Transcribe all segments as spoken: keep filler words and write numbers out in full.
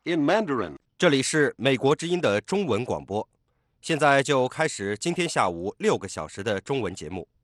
in Mandarin. 这里是美国之音的中文广播，现在就开始今天下午六个小时的中文节目。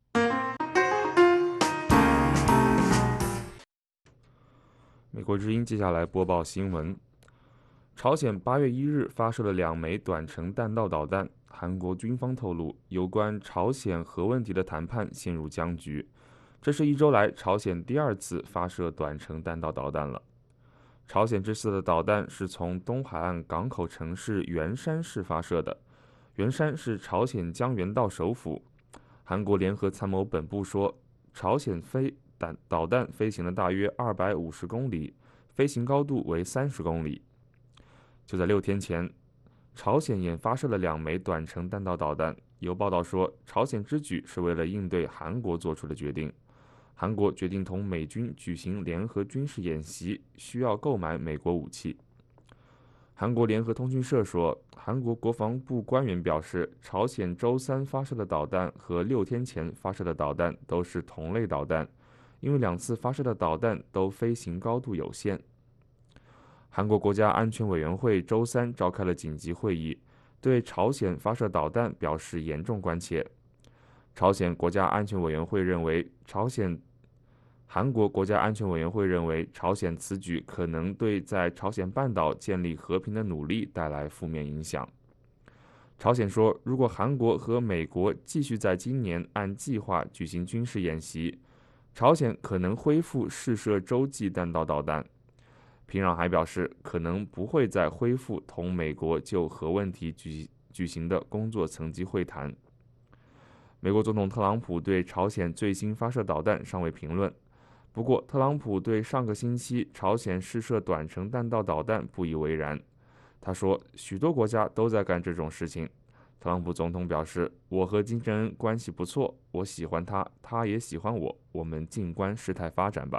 美国之音接下来播报新闻：朝鲜八月一日发射了两枚短程弹道导弹。韩国军方透露，有关朝鲜核问题的谈判陷入僵局。这是一周来朝鲜第二次发射短程弹道导弹了。朝鲜这次的导弹是从东海岸港口城市元山市发射的。元山是朝鲜江原道首府。韩国联合参谋本部说，朝鲜飞弹导弹飞行了大约二百五十公里，飞行高度为三十公里。就在六天前，朝鲜也发射了两枚短程弹道导弹。有报道说，朝鲜之举是为了应对韩国做出的决定。韩国决定同美军举行联合军事演习，需要购买美国武器。韩国联合通讯社说，韩国国防部官员表示，朝鲜周三发射的导弹和六天前发射的导弹都是同类导弹，因为两次发射的导弹都飞行高度有限。韩国国家安全委员会周三召开了紧急会议，对朝鲜发射导弹表示严重关切。朝鲜国家安全委员会认为，朝鲜韩国国家安全委员会认为，朝鲜此举可能对在朝鲜半岛建立和平的努力带来负面影响。朝鲜说，如果韩国和美国继续在今年按计划举行军事演习，朝鲜可能恢复试射洲际弹道导弹。平壤还表示，可能不会再恢复同美国就核问题举举行的工作层级会谈。美国总统特朗普对朝鲜最新发射导弹尚未评论，不过特朗普对上个星期朝鲜试射短程弹道导弹不以为然。他说，许多国家都在干这种事情。特朗普总统表示，我和金正恩关系不错，我喜欢他，他也喜欢我，我们静观事态发展吧。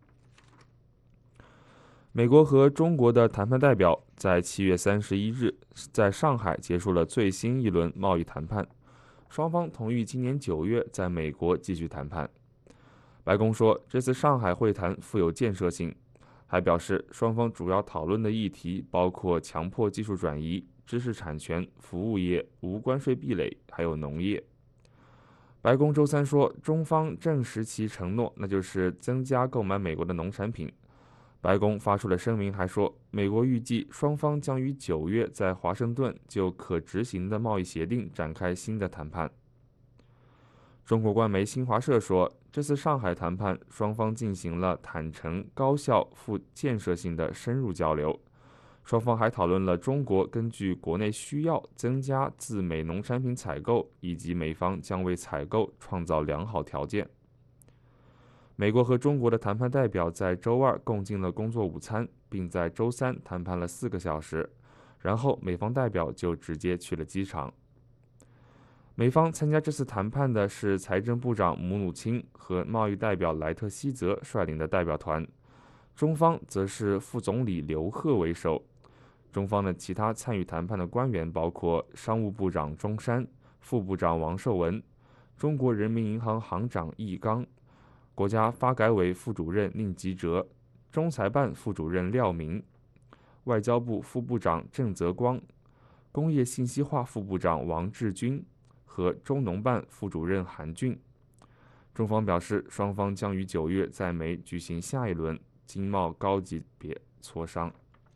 美国和中国的谈判代表在七月三十一日在上海结束了最新一轮贸易谈判，双方同意今年九月在美国继续谈判。白宫说，这次上海会谈富有建设性，还表示双方主要讨论的议题包括强迫技术转移、知识产权、服务业、无关税壁垒，还有农业。白宫周三说，中方证实其承诺，那就是增加购买美国的农产品。白宫发出了声明，还说美国预计双方将于九月在华盛顿就可执行的贸易协定展开新的谈判。中国官媒新华社说，这次上海谈判双方进行了坦诚、高效、富建设性的深入交流。双方还讨论了中国根据国内需要增加自美农产品采购，以及美方将为采购创造良好条件。美国和中国的谈判代表在周二共进了工作午餐，并在周三谈判了四个小时，然后美方代表就直接去了机场。美方参加这次谈判的是财政部长姆努钦和贸易代表莱特希泽率领的代表团，中方则是副总理刘鹤为首。中方的其他参与谈判的官员包括商务部长钟山、副部长王受文、中国人民银行行长易纲、国家发改委副主任宁吉喆、中财办副主任廖明、外交部副部长郑泽光、工业信息化副部长王志军和中农办副主任韩俊。中方表示，双方将于九月在美举行下一轮经贸高级别磋商。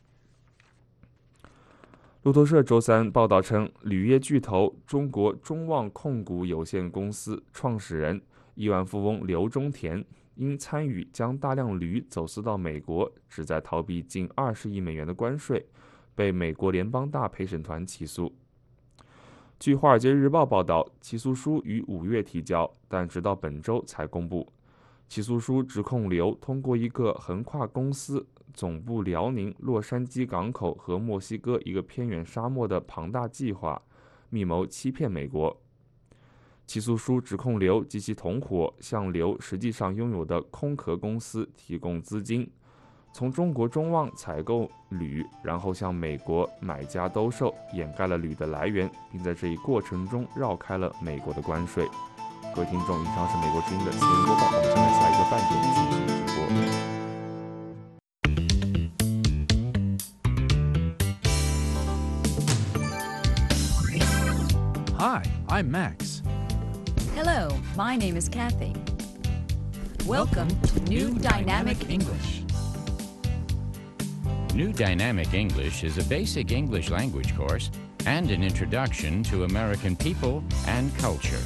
路透社周三报道称，铝业巨头中国中旺控股有限公司创始人、亿万富翁刘忠田因参与将大量铝走私到美国，旨在逃避近二十亿美元的关税，被美国联邦大陪审团起诉。据《华尔街日报》报道，起诉书于五月提交，但直到本周才公布。起诉书指控刘通过一个横跨公司总部辽宁、洛杉矶港口和墨西哥一个偏远沙漠的庞大计划，密谋欺骗美国。起诉书指控刘及其同伙向刘实际上拥有的空壳公司提供资金，从中国中旺采购铝，然后向美国买家兜售，掩盖了铝的来源，并在这一过程中绕开了美国的关税。各位听众，以上是美国之音的新闻播报，我们将在下一个半点进行直播。 Hi, I'm Max. Hello, my name is Kathy. Welcome to New Dynamic English. New Dynamic English is a basic English language course and an introduction to American people and culture.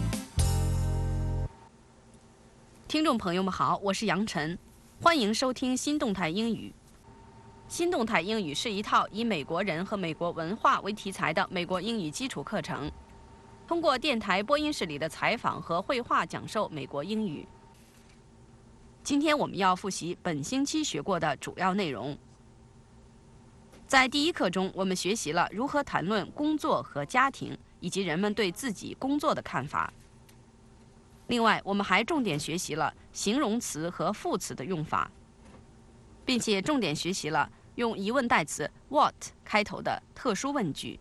听众朋友们好，我是杨晨，欢迎收听新动态英语。新动态英语是一套以美国人和美国文化为题材的美国英语基础课程，通过电台播音室里的采访和绘画讲授美国英语。今天我们要复习本星期学过的主要内容。在第一课中，我们学习了如何谈论工作和家庭，以及人们对自己工作的看法。另外，我们还重点学习了形容词和副词的用法，并且重点学习了用疑问代词 what 开头的特殊问句。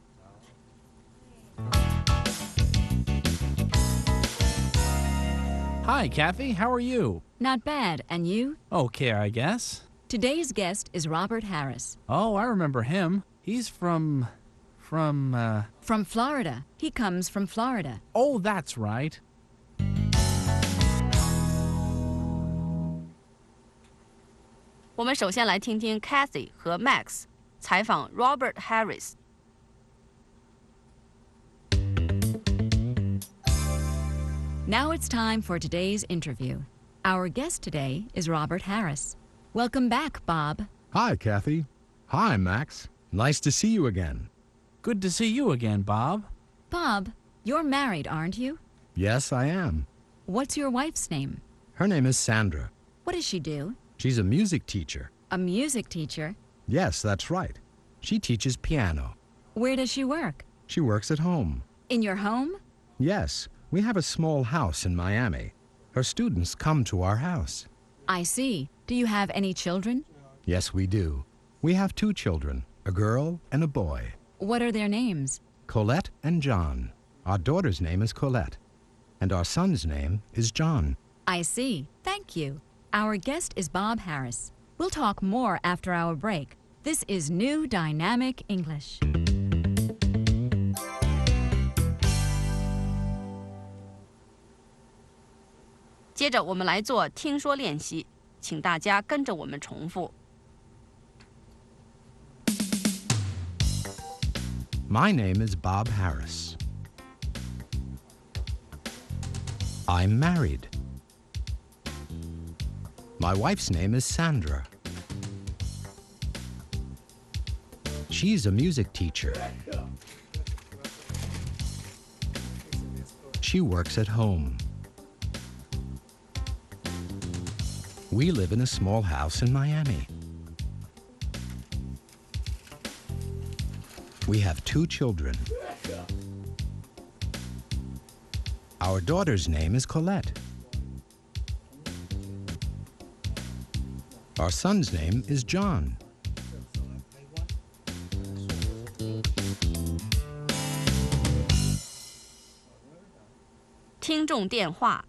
Hi, Kathy. How are you? Not bad, and you? Okay, I guess. Today's guest is Robert Harris. Oh, I remember him. He's from... from, uh... From Florida. He comes from Florida. Oh, that's right. 我们首先来听听 Kathy 和 Max 采访 Robert Harris。 Now it's time for today's interview. Our guest today is Robert Harris. Welcome back, Bob. Hi, Kathy. Hi, Max. Nice to see you again. Good to see you again, Bob. Bob, you're married, aren't you? Yes, I am. What's your wife's name? Her name is Sandra. What does she do? She's a music teacher. A music teacher. Yes, that's right. She teaches piano. Where does she work? She works at home. In your home? Yes, we have a small house in Miami. Her students come to our house. I see. Do you have any children? Yes, we do. We have two children, a girl and a boy. What are their names? Colette and John. Our daughter's name is Colette, and our son's name is John. I see. Thank you. Our guest is Bob Harris. We'll talk more after our break. This is New Dynamic English. 接着我们来做听说练习，请大家跟着我们重复。 My name is Bob Harris. I'm married. My wife's name is Sandra. She's a music teacher. She works at home. We live in a small house in Miami. We have two children. Our daughter's name is Colette. Our son's name is John. 听众电话。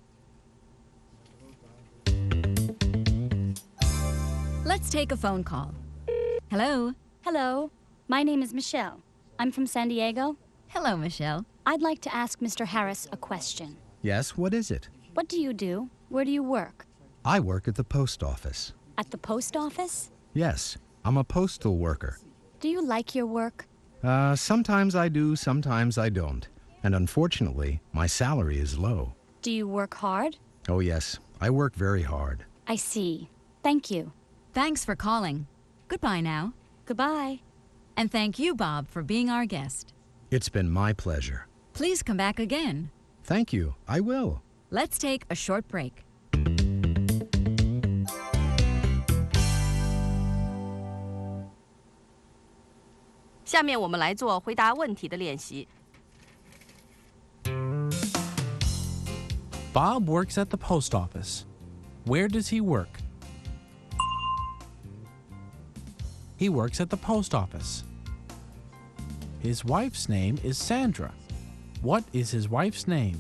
Let's take a phone call. Hello. Hello. My name is Michelle. I'm from San Diego. Hello, Michelle. I'd like to ask Mister Harris a question. Yes, what is it? What do you do? Where do you work? I work at the post office. At the post office? Yes, I'm a postal worker. Do you like your work? Uh, sometimes I do, sometimes I don't. And unfortunately, my salary is low. Do you work hard? Oh, yes, I work very hard. I see. Thank you. Thanks for calling. Goodbye now. Goodbye. And thank you, Bob, for being our guest. It's been my pleasure. Please come back again. Thank you. I will. Let's take a short break. 下面我们来做回答问题的练习。 Bob works at the post office. Where does he work? He works at the post office. His wife's name is Sandra. What is his wife's name?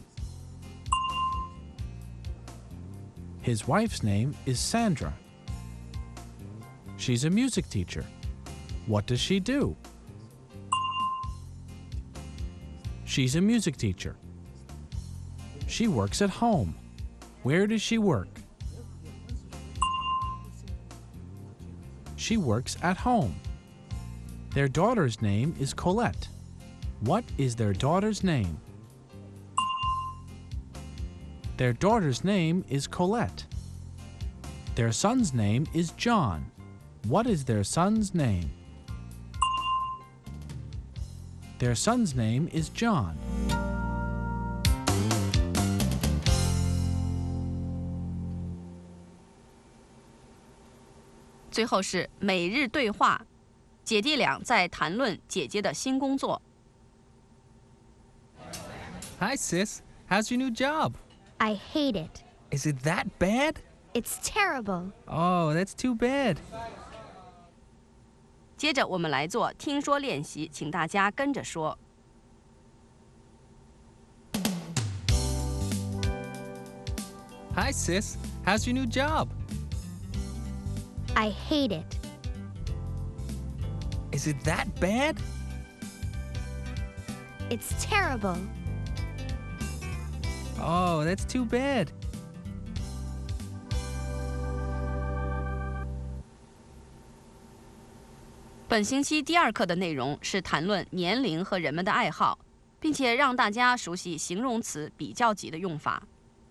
His wife's name is Sandra. She's a music teacher. What does she do? She's a music teacher. She works at home. Where does she work? She works at home. Their daughter's name is Colette. What is their daughter's name? Their daughter's name is Colette. Their son's name is John. What is their son's name? Their son's name is John. 最后是每日对话，姐弟俩在谈论姐姐的新工作。 Hi, sis. How's your new job? I hate it. Is it that bad? It's terrible. Oh, that's too bad. 接着我们来做听说练习，请大家跟着说。 Hi, sis. How's your new job? I hate it. Is it that bad? It's terrible. Oh, that's too bad. 本星期第二课的内容是谈论年龄和人们的爱好，并且让大家熟悉形容词比较级的用法。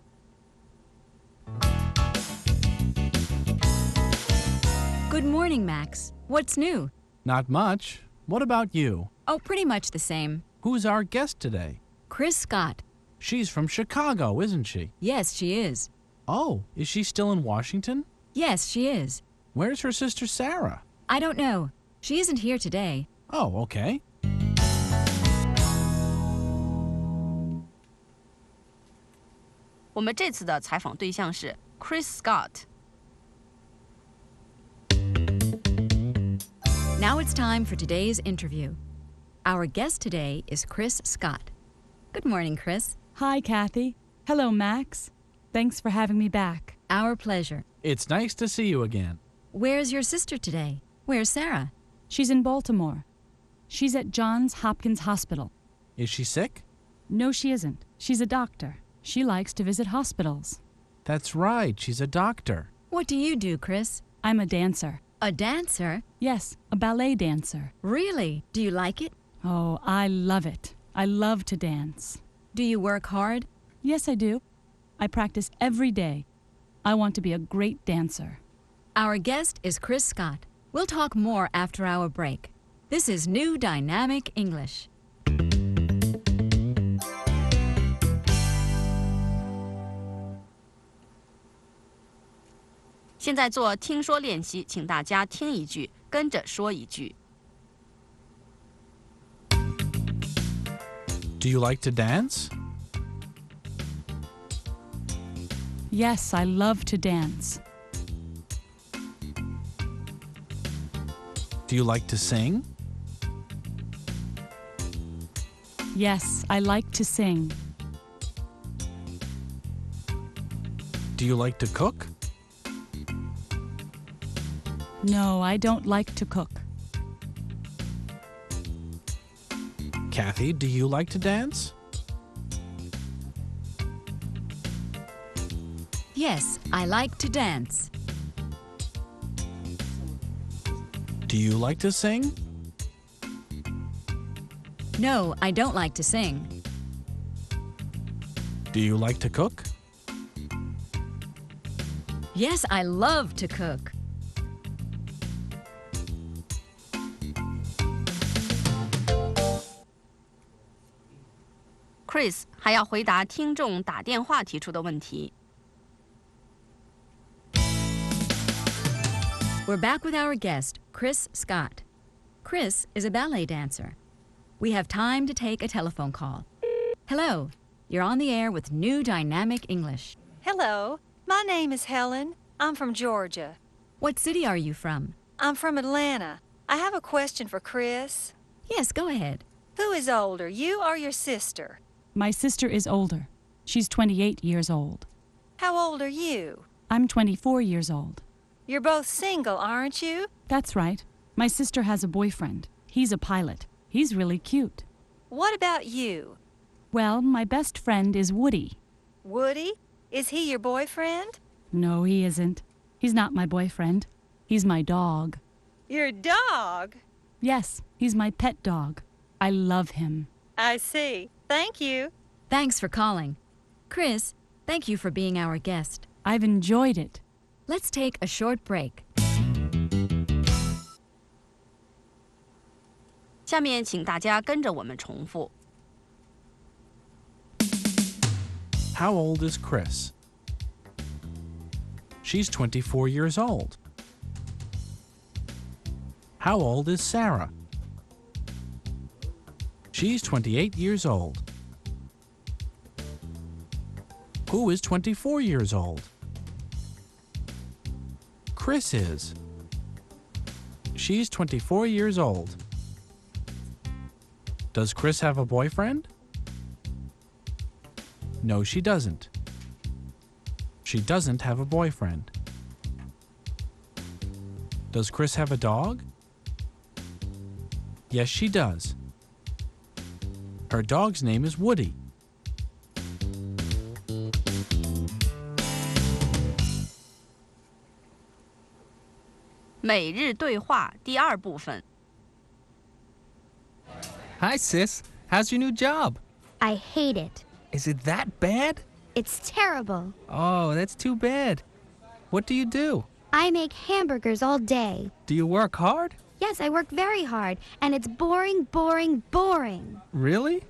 Good morning, Max. What's new? Not much. What about you? Oh, pretty much the same. Who's our guest today? Chris Scott. She's from Chicago, isn't she? Yes, she is. Oh, is she still in Washington? Yes, she is. Where's her sister Sarah? I don't know. She isn't here today. Oh, okay. 我们这次的采访对象是 Chris Scott。 Now it's time for today's interview. Our guest today is Chris Scott. Good morning, Chris. Hi, Kathy. Hello, Max. Thanks for having me back. Our pleasure. It's nice to see you again. Where's your sister today? Where's Sarah? She's in Baltimore. She's at Johns Hopkins Hospital. Is she sick? No, she isn't. She's a doctor. She likes to visit hospitals. That's right, she's a doctor. What do you do, Chris? I'm a dancer. A dancer? Yes, a ballet dancer. Really? Do you like it? Oh, I love it. I love to dance. Do you work hard? Yes, I do. I practice every day. I want to be a great dancer. Our guest is Chris Scott. We'll talk more after our break. This is New Dynamic English. 现在做听说练习，请大家听一句，跟着说一句。 Do you like to dance? Yes, I love to dance. Do you like to sing? Yes, I like to sing. Do you like to cook? No, I don't like to cook. Kathy, do you like to dance? Yes, I like to dance. Do you like to sing? No, I don't like to sing. Do you like to cook? Yes, I love to cook. Chris 还要回答听众打电话提出的问题。 We're back with our guest, Chris Scott. Chris is a ballet dancer. We have time to take a telephone call. Hello, you're on the air with New Dynamic English. Hello, my name is Helen. I'm from Georgia. What city are you from? I'm from Atlanta. I have a question for Chris. Yes, go ahead. Who is older, you or your sister? My sister is older. She's twenty-eight years old. How old are you? I'm twenty-four years old. You're both single, aren't you? That's right. My sister has a boyfriend. He's a pilot. He's really cute. What about you? Well, my best friend is Woody. Woody? Is he your boyfriend? No, he isn't. He's not my boyfriend. He's my dog. Your dog? Yes, he's my pet dog. I love him. I see. Thank you. Thanks for calling. Chris, thank you for being our guest. I've enjoyed it. Let's take a short break. 下面请大家跟着我们重复。 How old is Chris? She's twenty-four years old. How old is Sarah? She's twenty-eight years old. Who is twenty-four years old? Chris is. She's twenty-four years old. Does Chris have a boyfriend? No, she doesn't. She doesn't have a boyfriend. Does Chris have a dog? Yes, she does. Her dog's name is Woody. 每日对话第二部分。 Hi, sis. How's your new job? I hate it. Is it that bad? It's terrible. Oh, that's too bad. What do you do? I make hamburgers all day. Do you work hard? Yes, I work very hard, and it's boring, boring, boring. Really?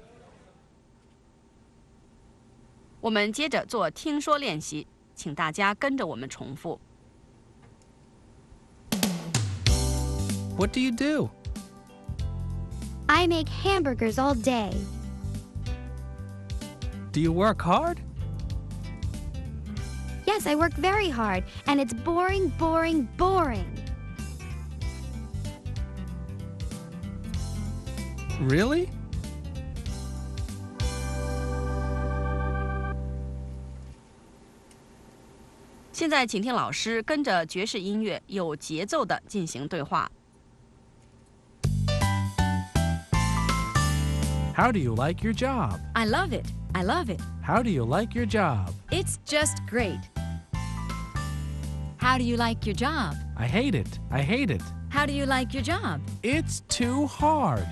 我们接着做听说练习，请大家跟着我们重复。 What do you do? I make hamburgers all day. Do you work hard? Yes, I work very hard, and it's boring, boring, boring. Really? 现在，请听老师跟着爵士音乐有节奏地进行对话。 How do you like your job? I love it. I love it. How do you like your job? It's just great. How do you like your job? I hate it. I hate it. How do you like your job? It's too hard.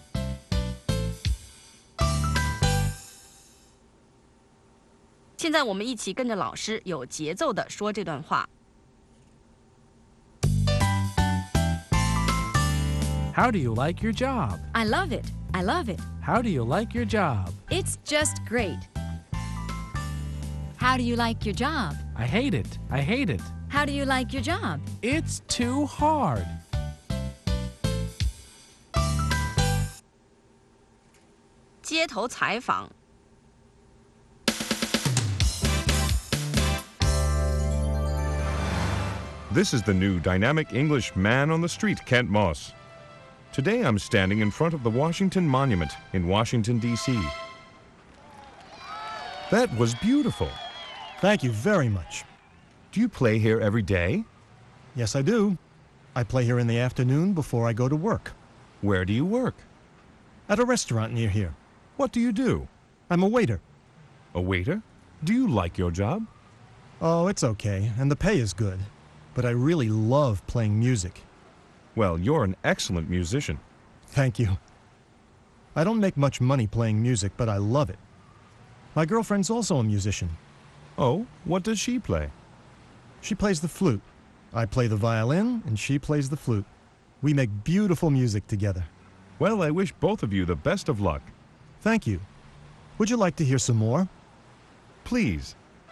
现在我们一起跟着老师有节奏地说这段话。 How do you like your job? I love it. I love it. How do you like your job? It's just great. How do you like your job? I hate it. I hate it. How do you like your job? It's too hard. 街头采访。 This is the new dynamic English man on the street, Kent Moss. Today I'm standing in front of the Washington Monument in Washington, D C That was beautiful. Thank you very much. Do you play here every day? Yes, I do. I play here in the afternoon before I go to work. Where do you work? At a restaurant near here. What do you do? I'm a waiter. A waiter? Do you like your job? Oh, it's okay, and the pay is good. But I really love playing music. Well, you're an excellent musician. Thank you. I don't make much money playing music, but I love it. My girlfriend's also a musician. Oh, what does she play? She plays the flute. I play the violin, and she plays the flute. We make beautiful music together. Well, I wish both of you the best of luck. Thank you. Would you like to hear some more? Please.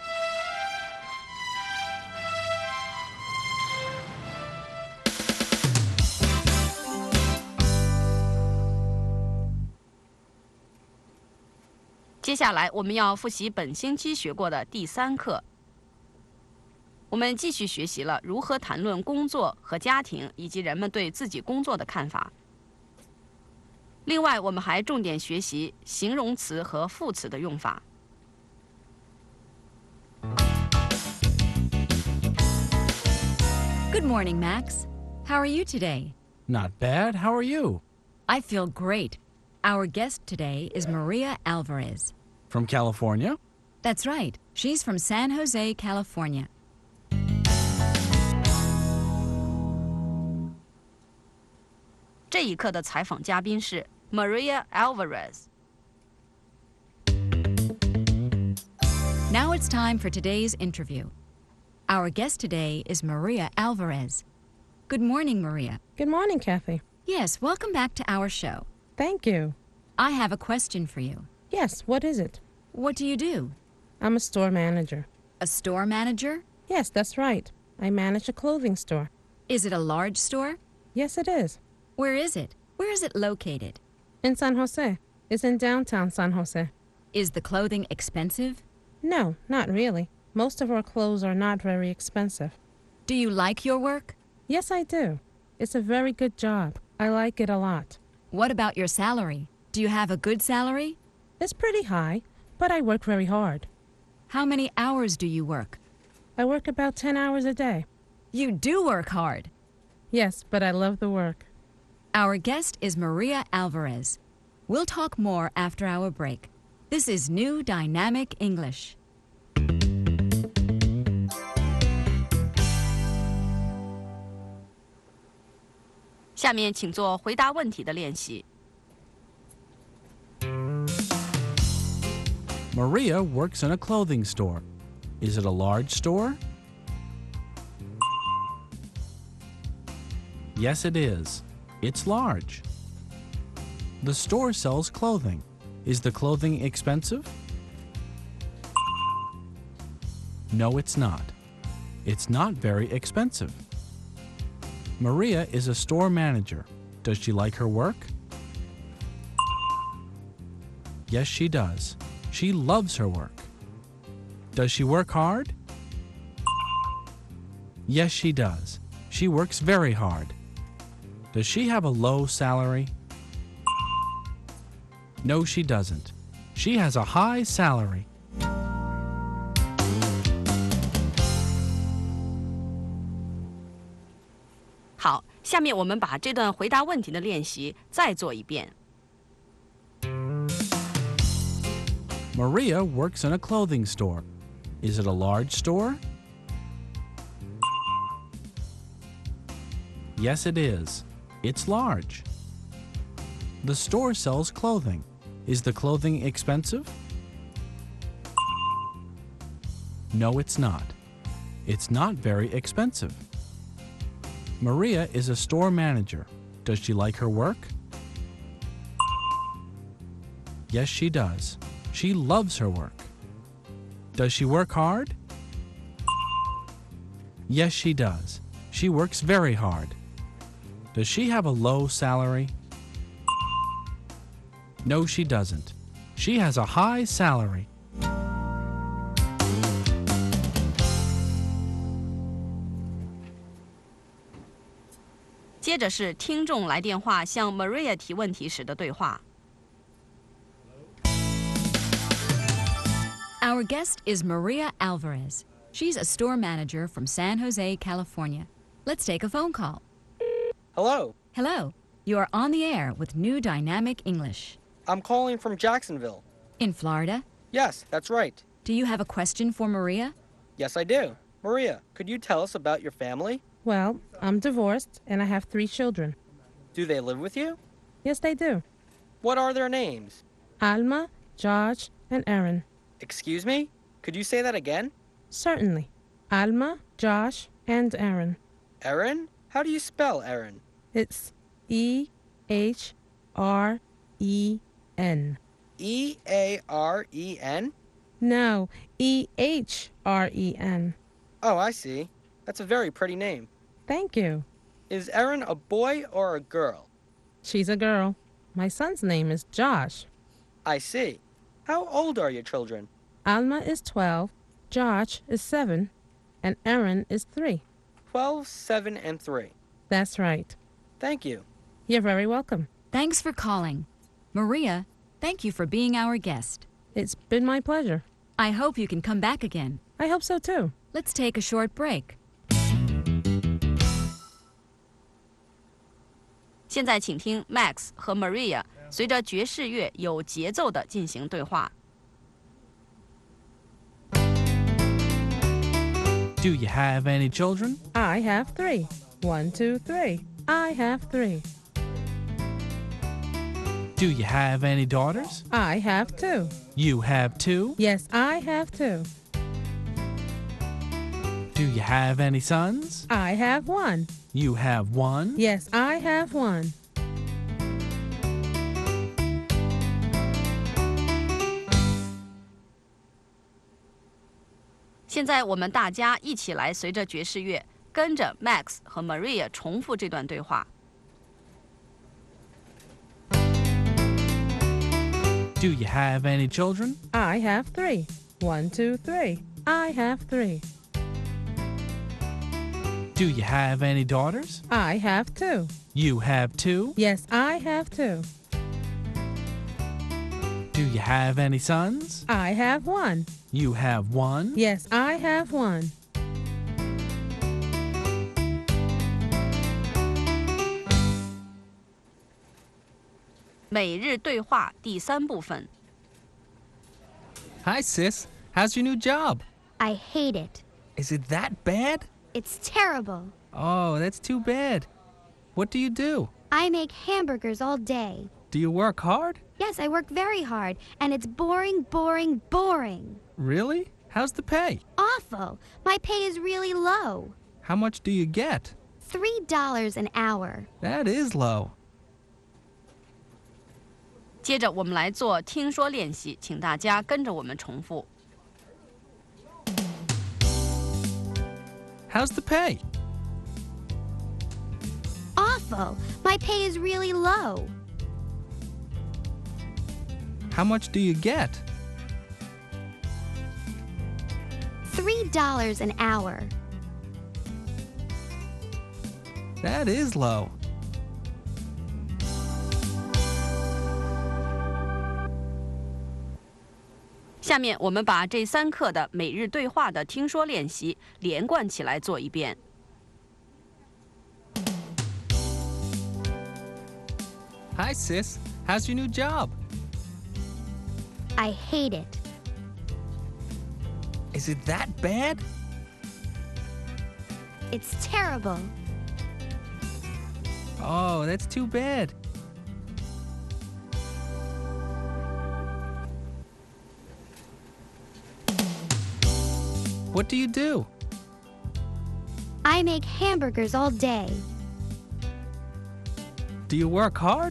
《接下来我们要复习本星期学过的第三课。我们继续学习了如何谈论工作和家庭，以及人们对自己工作的看法。另外，我们还重点学习形容词和副词的用法。 Good morning, Max. How are you today? Not bad. How are you? I feel great. Our guest today is Maria Alvarez. From California? That's right. She's from San Jose, California. 这一课的采访嘉宾是 Maria Alvarez. Now it's time for today's interview. Our guest today is Maria Alvarez. Good morning, Maria. Good morning, Kathy. Yes, welcome back to our show. Thank you. I have a question for you. Yes, what is it? What do you do? I'm a store manager. A store manager? Yes, that's right. I manage a clothing store. Is it a large store? Yes, it is. Where is it? Where is it located? In San Jose. It's in downtown San Jose. Is the clothing expensive? No, not really. Most of our clothes are not very expensive. Do you like your work? Yes, I do. It's a very good job. I like it a lot. What about your salary? Do you have a good salary? It's pretty high, but I work very hard. How many hours do you work? I work about ten hours a day. You do work hard. Yes, but I love the work. Our guest is Maria Alvarez. We'll talk more after our break. This is New Dynamic English. 下面请做回答问题的练习。 Maria works in a clothing store. Is it a large store? Yes, it is. It's large. The store sells clothing. Is the clothing expensive? No, it's not. It's not very expensive. Maria is a store manager. Does she like her work? Yes, she does. She loves her work. Does she work hard? Yes, she does. She works very hard. Does she have a low salary? No, she doesn't. She has a high salary. 好，下面我们把这段回答问题的练习再做一遍。 Maria works in a clothing store. Is it a large store? Yes, it is. It's large. The store sells clothing. Is the clothing expensive? No, it's not. It's not very expensive. Maria is a store manager. Does she like her work? Yes, she does. She loves her work. Does she work hard? Yes, she does. She works very hard. Does she have a low salary? No, she doesn't. She has a high salary. 接着是听众来电话向 Maria 提问题时的对话。 Our guest is Maria Alvarez. She's a store manager from San Jose, California. Let's take a phone call. Hello. Hello. You are on the air with New Dynamic English. I'm calling from Jacksonville. In Florida? Yes, that's right. Do you have a question for Maria? Yes, I do. Maria, could you tell us about your family? Well, I'm divorced and I have three children. Do they live with you? Yes, they do. What are their names? Alma, Josh, and Aaron. Excuse me? Could you say that again? Certainly. Alma, Josh, and Aaron. Aaron? How do you spell Aaron? It's E H R E N. E A R E N? No, E H R E N. Oh, I see. That's a very pretty name. Thank you. Is Aaron a boy or a girl? She's a girl. My son's name is Josh. I see. How old are your children? Alma is twelve, Josh is seven, and Aaron is three. Twelve, seven, and three. That's right. Thank you. You're very welcome. Thanks for calling. Maria, thank you for being our guest. It's been my pleasure. I hope you can come back again. I hope so too. Let's take a short break. 现在请听 Max 和 Maria 随着爵士乐有节奏地进行对话。 Do you have any children? I have three. One, two, three. I have three. Do you have any daughters? I have two. You have two? Yes, I have two. Do you have any sons? I have one. You have one? Yes, I have one. 现在我们大家一起来随着爵士乐，跟着 Max 和 Maria 重复这段对话。 Do you have any children? I have three. One, two, three. I have three. Do you have any daughters? I have two. You have two? Yes, I have two. Do you have any sons? I have one. You have one? Yes, I have one. 每日对话第三部分。 Hi, sis. How's your new job? I hate it. Is it that bad? It's terrible. Oh, that's too bad. What do you do? I make hamburgers all day. Do you work hard? Yes, I work very hard, and it's boring, boring, boring. Really? How's the pay? Awful. My pay is really low. How much do you get? Three dollars an hour. That is low. 接着我们来做听说练习，请大家跟着我们重复。 How's the pay? Awful. My pay is really low. How much do you get? Three dollars an hour. That is low. 下面我们把这三课的每日对话的听说练习连贯起来做一遍。 Hi, sis. How's your new job? I hate it. Is it that bad? It's terrible. Oh, that's too bad. What do you do? I make hamburgers all day. Do you work hard?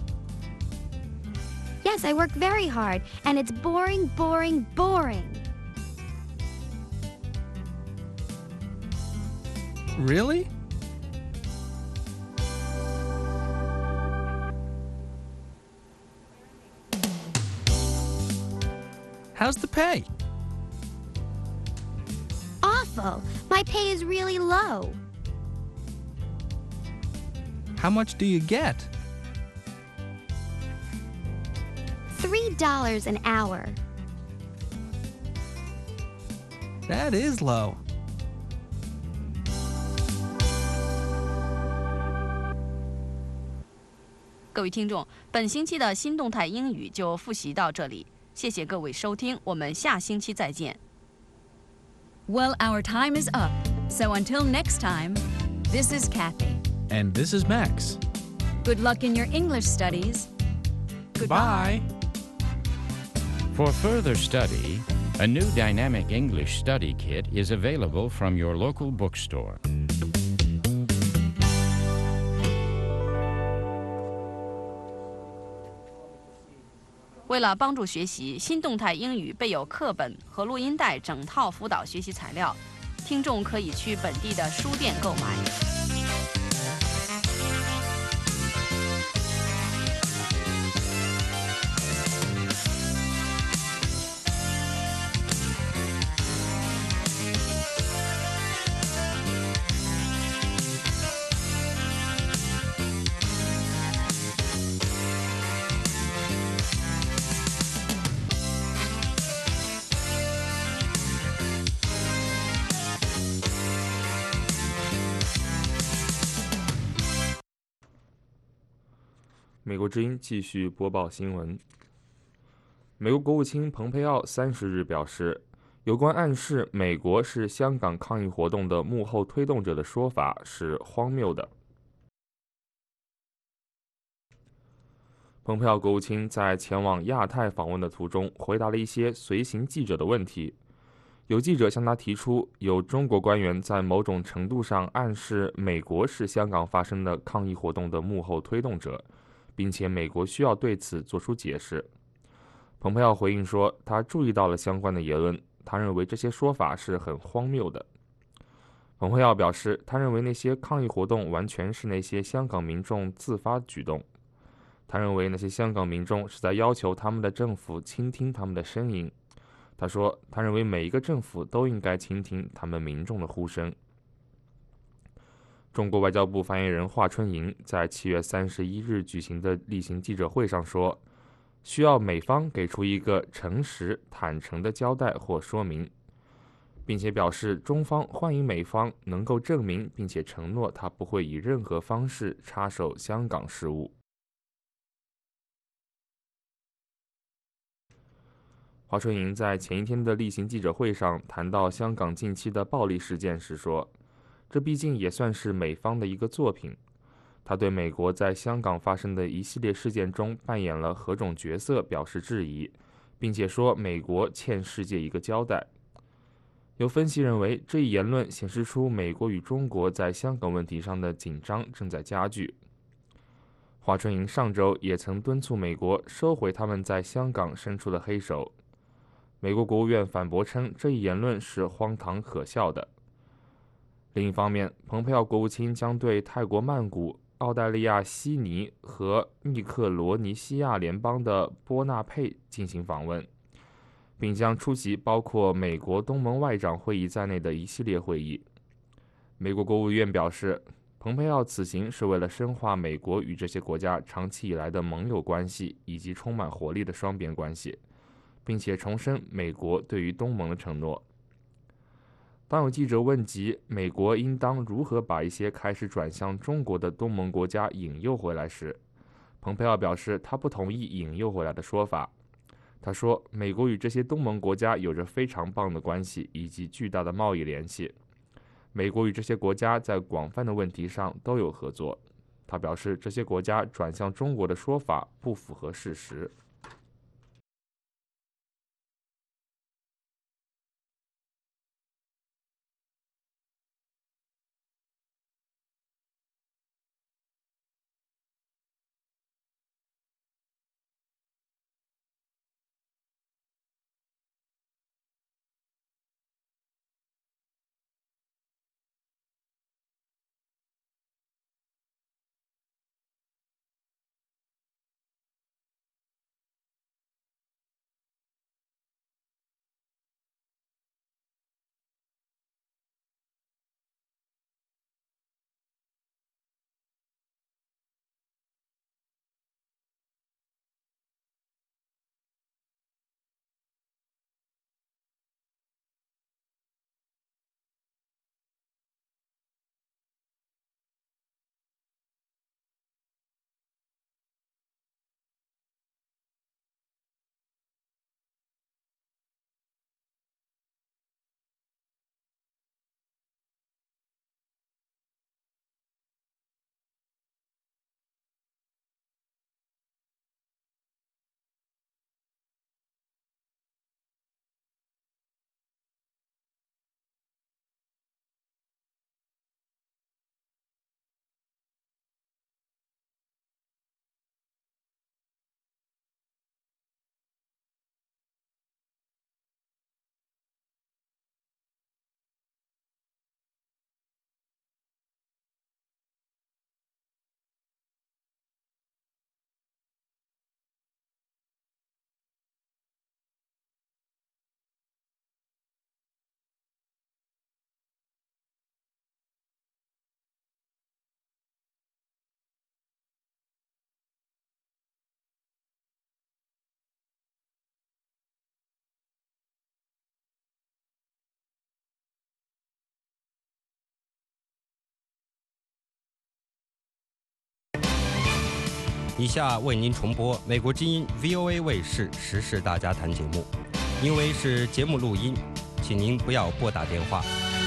Yes, I work very hard, and it's boring, boring, boring. Really? How's the pay? Awful. My pay is really low. How much do you get? Three dollars an hour. That is low. 各位听众，本星期的新动态英语就复习到这里，谢谢各位收听，我们下星期再见。 Well, our time is up. So until next time, this is Kathy. And this is Max. Good luck in your English studies. Goodbye. For further study, a new dynamic English study kit is available from your local bookstore. 为了帮助学习，新动态英语备有课本和录音带整套辅导学习材料，听众可以去本地的书店购买。 美国之音继续播报新闻。美国国务卿蓬佩奥三十日表示，有关暗示美国是香港抗议活动的幕后推动者的说法是荒谬的。蓬佩奥国务卿在前往亚太访问的途中，回答了一些随行记者的问题。有记者向他提出，有中国官员在某种程度上暗示美国是香港发生的抗议活动的幕后推动者，并且美国需要对此做出解释。蓬佩奥回应说，他注意到了相关的言论，他认为这些说法是很荒谬的。蓬佩奥表示，他认为那些抗议活动完全是那些香港民众自发举动。他认为那些香港民众是在要求他们的政府倾听他们的声音。他说，他认为每一个政府都应该倾听他们民众的呼声。中国外交部发言人华春莹在七月三十一日举行的例行记者会上说，需要美方给出一个诚实、坦诚的交代或说明，并且表示中方欢迎美方能够证明并且承诺他不会以任何方式插手香港事务。华春莹在前一天的例行记者会上谈到香港近期的暴力事件时说，这毕竟也算是美方的一个作品。他对美国在香港发生的一系列事件中扮演了何种角色表示质疑，并且说美国欠世界一个交代。有分析认为，这一言论显示出美国与中国在香港问题上的紧张正在加剧。华春莹上周也曾敦促美国收回他们在香港伸出的黑手。美国国务院反驳称，这一言论是荒唐可笑的。另一方面，蓬佩奥国务卿将对泰国曼谷、澳大利亚悉尼和密克罗尼西亚联邦的波纳佩进行访问，并将出席包括美国东盟外长会议在内的一系列会议。美国国务院表示，蓬佩奥此行是为了深化美国与这些国家长期以来的盟友关系以及充满活力的双边关系，并且重申美国对于东盟的承诺。当有记者问及美国应当如何把一些开始转向中国的东盟国家引诱回来时，蓬佩奥表示他不同意引诱回来的说法。他说，美国与这些东盟国家有着非常棒的关系以及巨大的贸易联系，美国与这些国家在广泛的问题上都有合作。他表示，这些国家转向中国的说法不符合事实。 以下为您重播美国之音 V O A 卫视时事大家谈节目，因为是节目录音，请您不要拨打电话。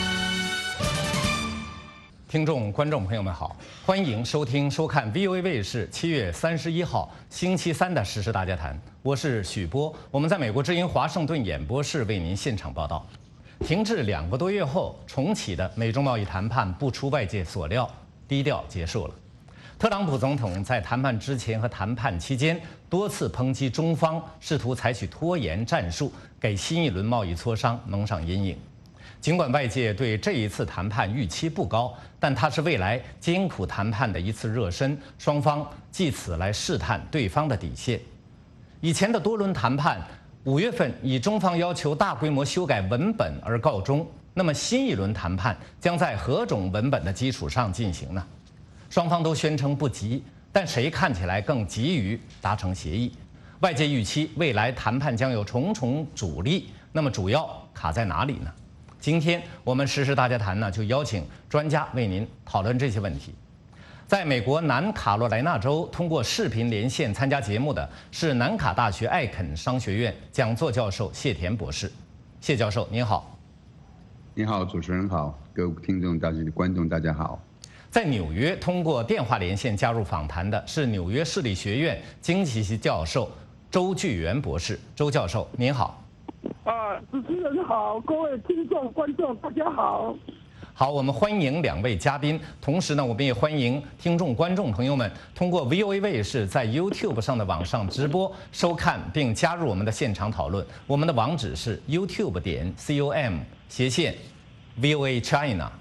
听众、观众朋友们好，欢迎收听、收看 V O A 卫视七月三十一号星期三的时事大家谈，我是许波，我们在美国之音华盛顿演播室为您现场报道。停滞两个多月后重启的美中贸易谈判，不出外界所料，低调结束了。特朗普总统在谈判之前和谈判期间多次抨击中方试图采取拖延战术，给新一轮贸易磋商蒙上阴影。尽管外界对这一次谈判预期不高，但它是未来艰苦谈判的一次热身，双方借此来试探对方的底线。以前的多轮谈判，五月份以中方要求大规模修改文本而告终，那么新一轮谈判将在何种文本的基础上进行呢？双方都宣称不急，但谁看起来更急于达成协议？外界预期未来谈判将有重重阻力，那么主要卡在哪里呢？今天我们时事大家谈呢，就邀请专家为您讨论这些问题。在美国南卡罗来纳州通过视频连线参加节目的是南卡大学艾肯商学院讲座教授谢田博士。谢教授您好。 你好，主持人好，各位听众、大家观众大家好。 在纽约通过电话连线加入访谈的是纽约市立学院经济系教授周巨源博士。周教授您好。 啊，主持人好，各位听众观众大家好。 好，我们欢迎两位嘉宾，同时呢，我们也欢迎听众观众朋友们通过 V O A 卫视在 YouTube 上的网上直播收看并加入我们的现场讨论。我们的网址是 YouTube 点 com 斜线 V O A China。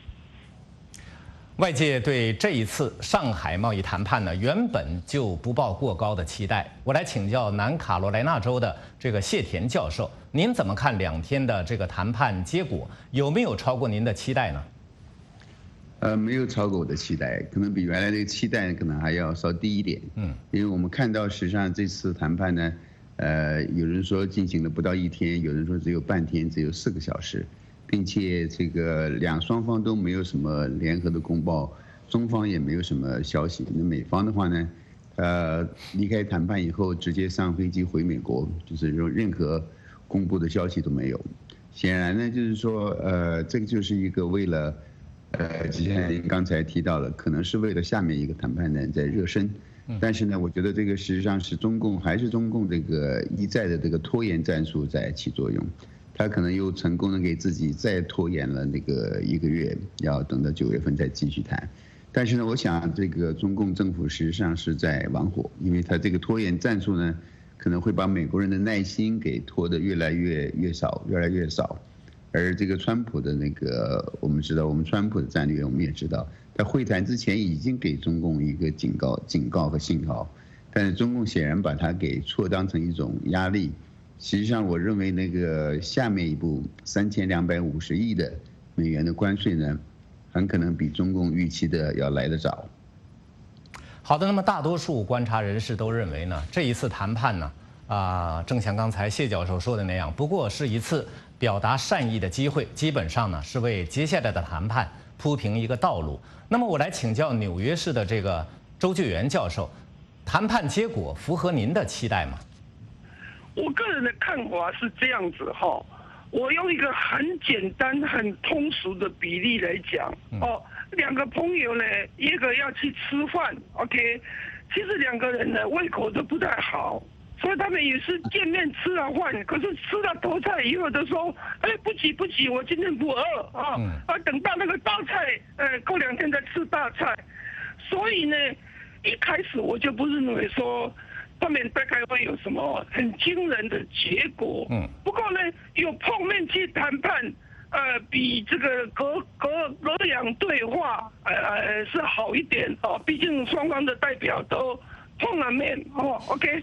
外界对这一次上海贸易谈判呢，原本就不抱过高的期待。我来请教南卡罗来纳州的这个谢田教授，您怎么看两天的这个谈判结果？有没有超过您的期待呢？ 呃，没有超过我的期待，可能比原来的期待可能还要稍低一点。嗯，因为我们看到，实际上这次谈判呢，呃，有人说进行了不到一天，有人说只有半天，只有四个小时。并且这个两双方都没有什么联合的公报，中方也没有什么消息。那美方的话呢，呃，离开谈判以后直接上飞机回美国，就是说任何公布的消息都没有。显然呢，就是说，呃，这个就是一个为了，呃，就像您刚才提到了，可能是为了下面一个谈判呢在热身。但是呢，我觉得这个实际上是中共还是中共这个一再的这个拖延战术在起作用。他可能又成功的给自己再拖延了那个一个月，要等到九月份再继续谈。但是呢，我想这个中共政府实际上是在玩火，因为他这个拖延战术呢，可能会把美国人的耐心给拖得越来越越少，越来越少。而这个川普的那个，我们知道，我们川普的战略我们也知道，在会谈之前已经给中共一个警告、警告和信号，但是中共显然把它给错当成一种压力。实际上，我认为那个下面一步三千两百五十亿的美元的关税呢，很可能比中共预期的要来得早。 好的，那么大多数观察人士都认为呢，这一次谈判呢，啊、呃，正像刚才谢教授说的那样，不过是一次表达善意的机会，基本上呢是为接下来的谈判铺平一个道路。那么我来请教纽约市的这个周巨源教授，谈判结果符合您的期待吗？ 我个人的看法是这样子哈，我用一个很简单、很通俗的比例来讲哦，两个朋友呢，一个要去吃饭 ，OK， 其实两个人呢胃口都不太好，所以他们也是见面吃了饭，可是吃了头菜以后都说，哎，不急不急，我今天不饿啊，啊，等到那个大菜，呃，过两天再吃大菜，所以呢，一开始我就不认为说。他们大概会有什么很惊人的结果？嗯，不过呢，有碰面去谈判，呃，比这个隔隔隔两对话，呃，是好一点哦。毕竟双方的代表都碰了面哦。OK。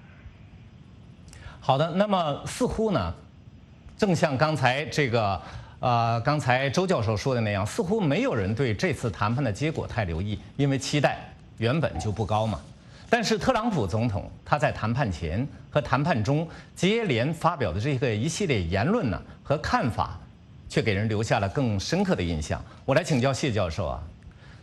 好的，那么似乎呢，正像刚才这个呃，刚才周教授说的那样，似乎没有人对这次谈判的结果太留意，因为期待原本就不高嘛。但是特朗普总统他在谈判前和谈判中接连发表的这个一系列言论呢和看法，却给人留下了更深刻的印象。我来请教谢教授啊，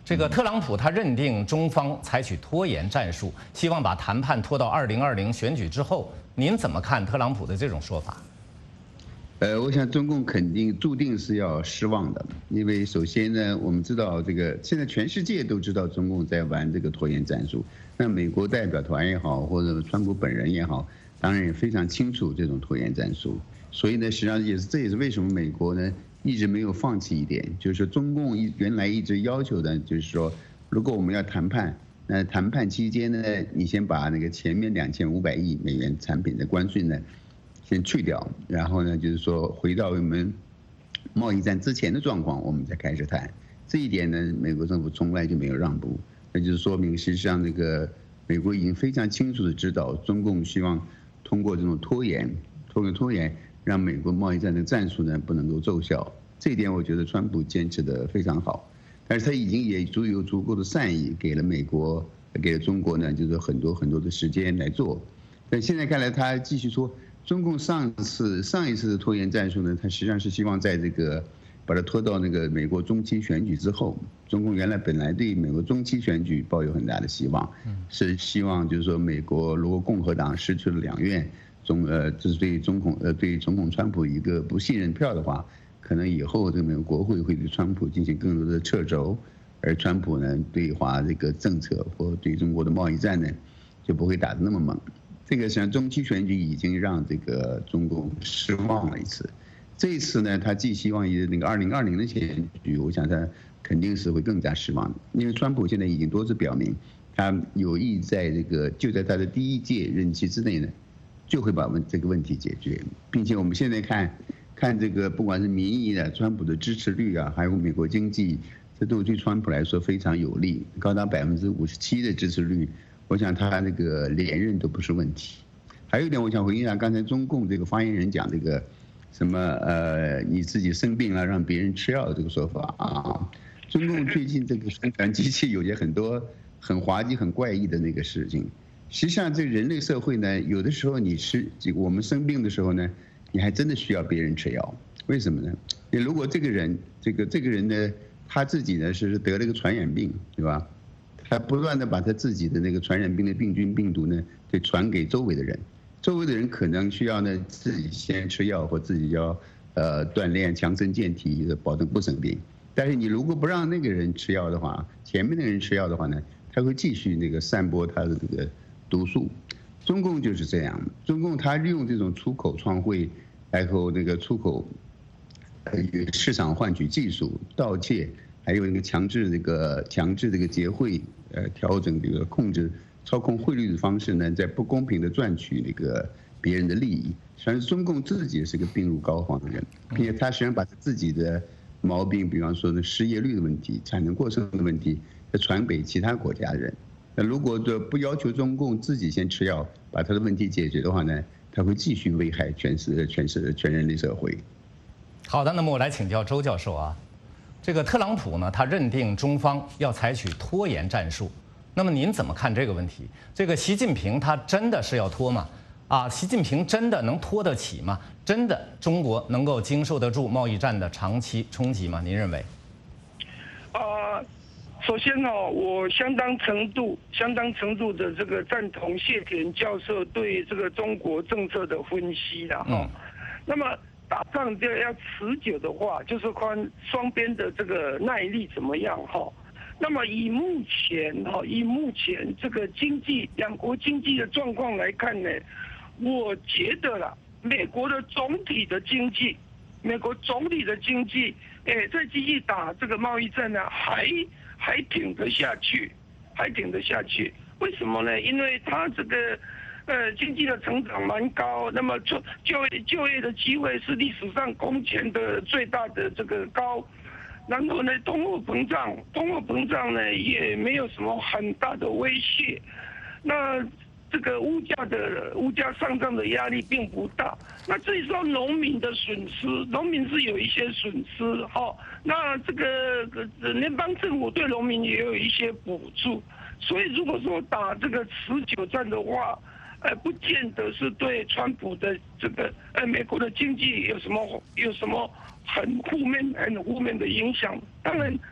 这个特朗普他认定中方采取拖延战术，希望把谈判拖到二零二零选举之后。您怎么看特朗普的这种说法？ 呃，我想中共肯定注定是要失望的，因为首先呢，我们知道这个现在全世界都知道中共在玩这个拖延战术。那美国代表团也好，或者川普本人也好，当然也非常清楚这种拖延战术。所以呢，实际上也是这也是为什么美国呢一直没有放弃一点，就是说中共一原来一直要求的，就是说如果我们要谈判，那谈判期间呢，你先把那个前面两千五百亿美元产品的关税呢先去掉，然后呢，就是说回到我们贸易战之前的状况，我们再开始谈。这一点呢，美国政府从来就没有让步，那就是说明实际上这个美国已经非常清楚的知道，中共希望通过这种拖延，通过拖延，让美国贸易战的战术呢不能够奏效。这一点我觉得川普坚持得非常好，但是他已经也足有足够的善意给了美国，给了中国呢，就是很多很多的时间来做。但现在看来，他继续说。中共上次上一次的拖延战术呢，它实际上是希望在这个把它拖到那个美国中期选举之后。中共原来本来对美国中期选举抱有很大的希望，是希望就是说美国如果共和党失去了两院，中呃这是对总统呃对总统川普一个不信任票的话，可能以后这个美国国会会对川普进行更多的掣肘，而川普呢对华这个政策或对中国的贸易战呢就不会打得那么猛。这个实际上中期选举已经让这个中共失望了一次，这一次呢，他寄希望于那个二零二零的选举，我想他肯定是会更加失望的，因为川普现在已经多次表明，他有意在这个就在他的第一届任期之内呢，就会把问这个问题解决，并且我们现在看，看这个不管是民意的川普的支持率啊，还有美国经济，这都对川普来说非常有利，高达百分之五十七的支持率。我想他那个连任都不是问题。还有一点，我想回应一下刚才中共这个发言人讲这个什么呃你自己生病了让别人吃药这个说法啊。中共最近这个宣传机器有些很多很滑稽、很怪异的那个事情。实际上，这人类社会呢，有的时候你吃我们生病的时候呢，你还真的需要别人吃药。为什么呢？你如果这个人这个这个人呢，他自己呢是得了一个传染病，对吧？他不断的把他自己的那个传染病的病菌病毒呢，给传给周围的人，周围的人可能需要呢自己先吃药或自己要呃锻炼强身健体，保证不生病。但是你如果不让那个人吃药的话，前面那个人吃药的话呢，他会继续那个散播他的这个毒素。中共就是这样，中共他利用这种出口创汇，然后那个出口呃市场换取技术盗窃。还有一个强制这个强制这个结汇，呃，调整这个控制操控汇率的方式呢，在不公平的赚取那个别人的利益。实际上，中共自己是个病入膏肓的人，并且他实际上把他自己的毛病，比方说呢失业率的问题、产能过剩的问题，再传给其他国家的人。那如果这不要求中共自己先吃药，把他的问题解决的话呢，他会继续危害全世全世全人类社会。 好的，那么我来请教周教授啊。这个特朗普呢，他认定中方要采取拖延战术，那么您怎么看这个问题？这个习近平他真的是要拖吗？啊，习近平真的能拖得起吗？真的中国能够经受得住贸易战的长期冲击吗？您认为？ 啊、呃，首先呢、哦，我相当程度、相当程度的这个赞同谢田教授对这个中国政策的分析的哈、哦。嗯、那么。打仗就要持久的话，就是看双边的这个耐力怎么样哈。那么以目前哈，以目前这个经济两国经济的状况来看呢，我觉得啦，美国的总体的经济，美国总体的经济，哎，再继续打这个贸易战呢，还还挺得下去，还挺得下去。为什么呢？因为它这个。呃，经济的成长蛮高，那么就就业就业的机会是历史上空前的最大的这个高，然后呢，通货膨胀，通货膨胀呢也没有什么很大的威胁，那这个物价的物价上涨的压力并不大。那至于说农民的损失，农民是有一些损失哈、哦，那这个联邦政府对农民也有一些补助，所以如果说打这个持久战的话。呃，不见得是对川普的这个呃美国的经济有什么有什么很负面很负面的影响。当然，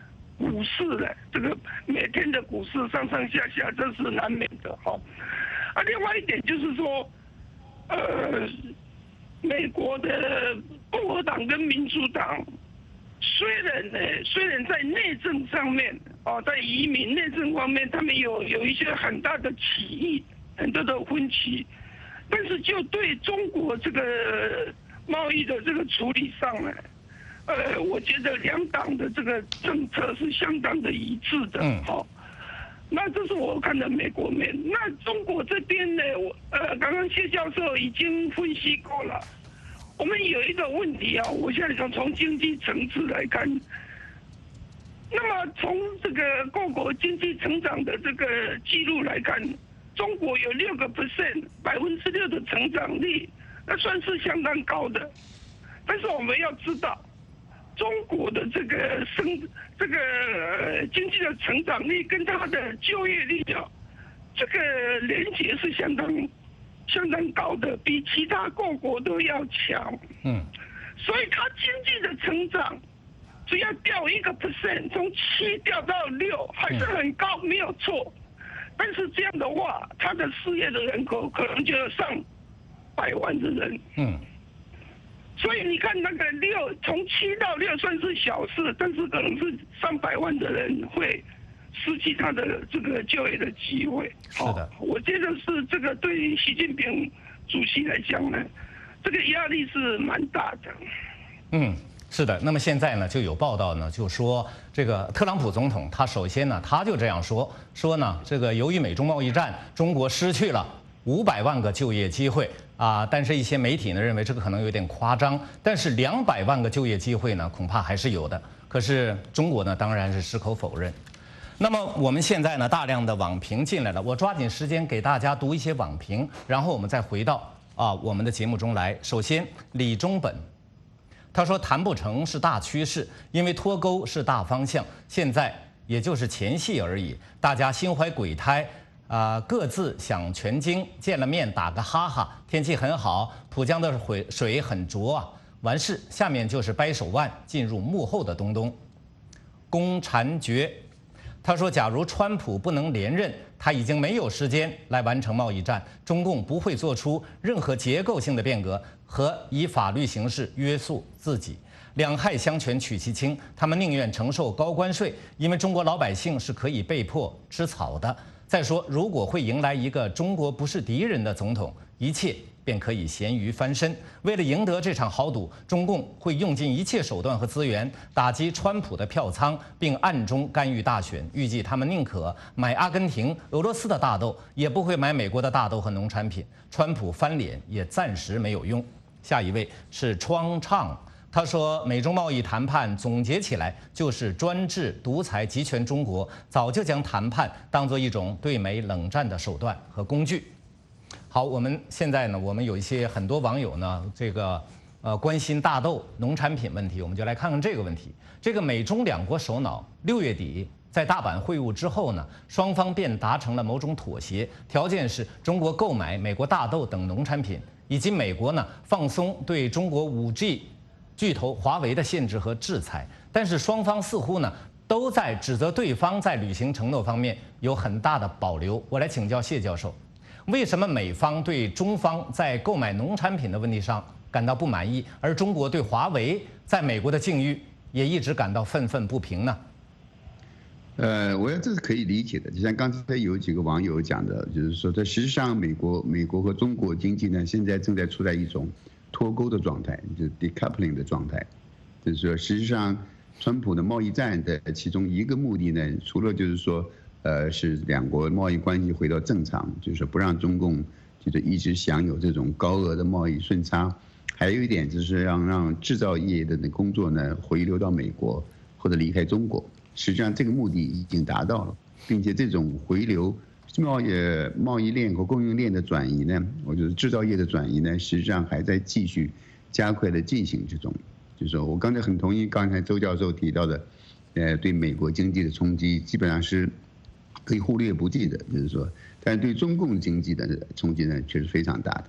股市呢，这个每天的股市上上下下，这是难免的哈。啊，另外一点就是说，呃，美国的共和党跟民主党，虽然呢，虽然在内政上面啊，在移民内政方面，他们有有一些很大的歧义，很多的分歧，但是就对中国这个贸易的这个处理上呢，呃，我觉得两党的这个政策是相当的一致的。嗯，好，那这是我看的美国面。那中国这边呢，我呃，刚刚谢教授已经分析过了。我们有一个问题啊，我现在想从经济层次来看。那么从这个各国经济成长的这个记录来看，中国有六个 percent 百分之六的成长率，那算是相当高的。但是我们要知道，中国的这个生这个、呃、经济的成长率跟它的就业率啊，这个连结是相当相当高的，比其他各国都要强。嗯，所以它经济的成长只要掉一个 percent， 从七掉到六，还是很高，嗯、没有错。但是这样的话，它的失业的人口可能就要上百万的人。嗯。所以你看那个六，从七到六算是小事，但是可能是上百万的人会失去他的这个就业的机会。 是的， 我觉得是这个对于习近平主席来讲呢，这个压力是蛮大的。 嗯，是的。那么现在呢，就有报道呢，就说这个特朗普总统他首先呢，他就这样说，说呢，这个由于美中贸易战，中国失去了五百万个就业机会。啊，但是一些媒体呢认为这个可能有点夸张，但是两百万个就业机会呢，恐怕还是有的。可是中国呢，当然是矢口否认。那么我们现在呢，大量的网评进来了，我抓紧时间给大家读一些网评，然后我们再回到啊我们的节目中来。首先，李中本，他说谈不成是大趋势，因为脱钩是大方向，现在也就是前戏而已，大家心怀鬼胎。啊、呃，各自想全精，见了面打个哈哈，天气很好，浦江的水水很浊啊。完事，下面就是掰手腕进入幕后的东东。龚婵决，他说，假如川普不能连任，他已经没有时间来完成贸易战，中共不会做出任何结构性的变革和以法律形式约束自己。两害相权取其轻，他们宁愿承受高关税，因为中国老百姓是可以被迫吃草的。再说，如果会迎来一个中国不是敌人的总统，一切便可以咸鱼翻身。为了赢得这场豪赌，中共会用尽一切手段和资源打击川普的票仓，并暗中干预大选。预计他们宁可买阿根廷、俄罗斯的大豆，也不会买美国的大豆和农产品。川普翻脸也暂时没有用。下一位是窗畅。他说，美中贸易谈判总结起来就是专制、独裁、集权中国早就将谈判当作一种对美冷战的手段和工具。好，我们现在呢，我们有一些很多网友呢，这个呃关心大豆、农产品问题，我们就来看看这个问题。这个美中两国首脑六月底在大阪会晤之后呢，双方便达成了某种妥协，条件是中国购买美国大豆等农产品，以及美国呢放松对中国 五 G。巨头华为的限制和制裁，但是双方似乎呢都在指责对方在履行承诺方面有很大的保留。我来请教谢教授，为什么美方对中方在购买农产品的问题上感到不满意，而中国对华为在美国的境遇也一直感到愤愤不平呢？ 呃，我想这是可以理解的。就像刚才有几个网友讲的，就是说，在实际上，美国、美国和中国经济呢，现在正在处在一种脱钩的状态，就是 decoupling 的状态。就是说，实际上，川普的贸易战的其中一个目的呢，除了就是说，呃，是两国贸易关系回到正常，就是说不让中共就是一直享有这种高额的贸易顺差，还有一点就是让让制造业的工作呢回流到美国或者离开中国。实际上，这个目的已经达到了，并且这种回流。贸易贸易链和供应链的转移呢，我觉得制造业的转移呢，实际上还在继续加快的进行之中。就是说我刚才很同意刚才周教授提到的，呃，对美国经济的冲击基本上是可以忽略不计的，就是说，但是对中共经济的冲击呢，却是非常大的。